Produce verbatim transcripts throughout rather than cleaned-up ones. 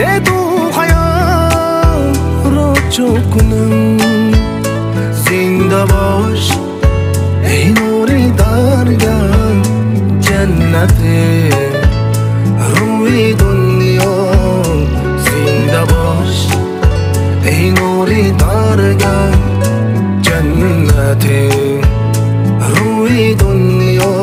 Bedu hayal roçuk kunum Zinda bosh ey nuri dargan Jannati ruhi dunyo Zinda bosh ey nuri dargan Jannati ruhi dunyo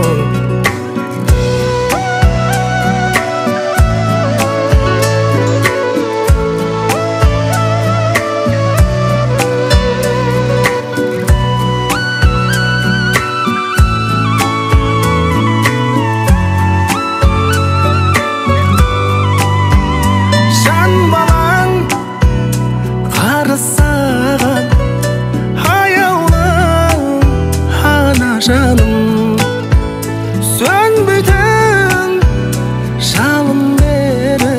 Canım sönbüten şalım beri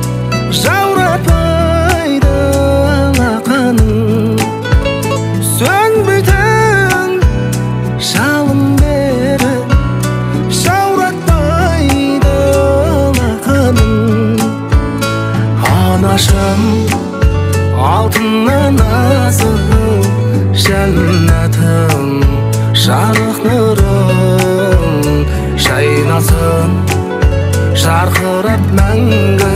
Javrataydı alaqanım Sönbüten şalım beri Javrataydı alaqanım Anaşım altından azı Cennetim Жарық нұрын жайнасын жарқырап мәңгі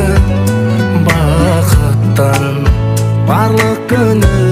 бақыттан барлық күнің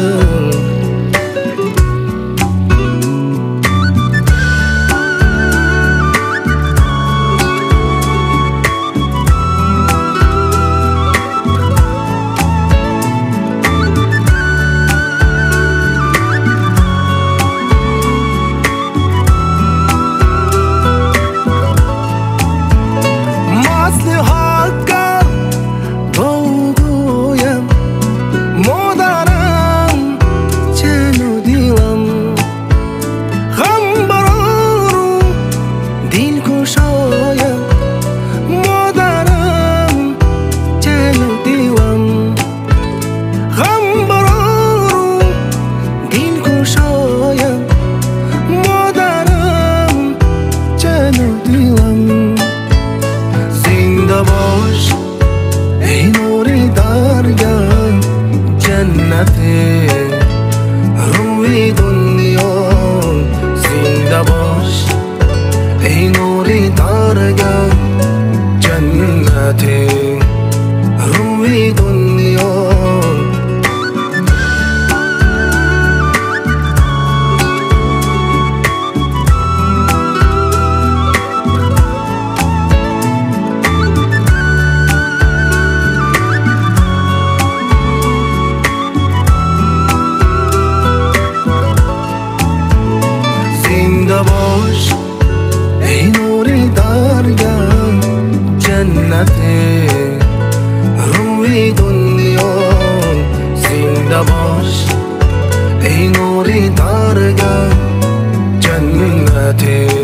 روی دنیا زنده باش ای نوری درگاه جنتی روی دنیا باش ای نوری درگاه جنتی روی دنیا زنده باش ای نوری درگاه جنتی